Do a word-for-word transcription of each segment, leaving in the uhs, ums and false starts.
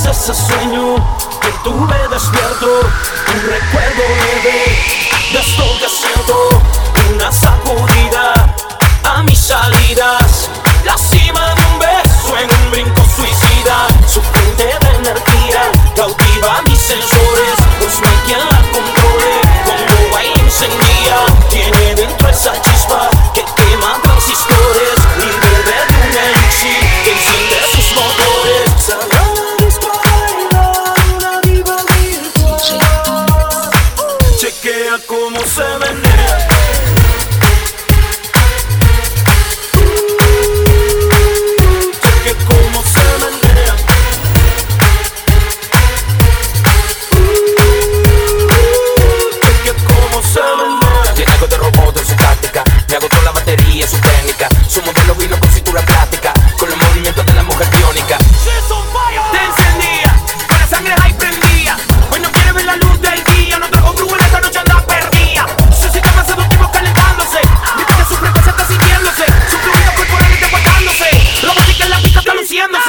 es ese sueño que tuve despierto, un recuerdo leve de esto que siento, una sacudida a mis salidas, la cima de un beso en un brinco suicida, su fuente de energía cautiva mis sensores, pues no hay quien la controle, cuando baila encendida, tiene dentro esa chispa que quema transistores, libre de un elixir que enciende sus motores. Chequea cómo se menea. Chequea cómo se menea. Chequea cómo se menea. Tiene algo de robot en su táctica, me agotó la batería, su técnica, su modelo vino con cintura plástica, con los movimientos de la mujer biónica. Te encendía, con la sangre ahí prendía. Hoy no quiere ver la luz del día, no trajo brújula, esta noche anda perdida. Su sistema seductivo calentándose, viste que su frecuencia está sintiéndose, su fluido corporal está guardándose, robótica en la pista está luciéndose.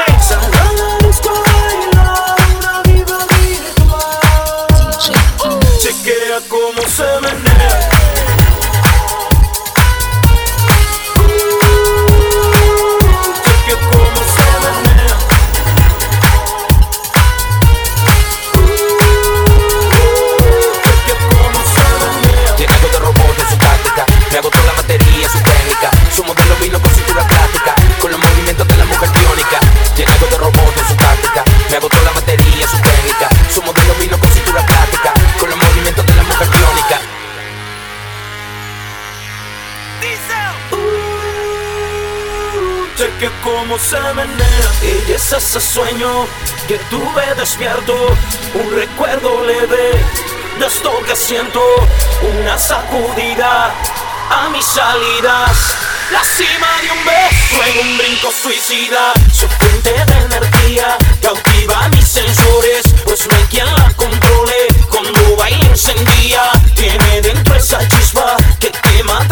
Chequea cómo se menea. Chequea cómo se menea. Chequea cómo se menea. Tiene algo de robot en su táctica, me agotó la batería, su técnica, su modelo vino con cintura plástica, con los movimientos de la mujer biónica. Tiene algo de robot en su táctica, me agotó la batería, su técnica, su modelo vino con cintura plástica, con los movimientos de la mujer biónica. Chequea cómo se menea. Ella es ese sueño que tuve despierto, un recuerdo leve de esto que siento, una sacudida a mis salidas, la cima de un beso en un brinco suicida, su fuente de energía cautiva mis sensores, pues no hay quien la controle, cuando baila encendida, tiene dentro esa chispa que quema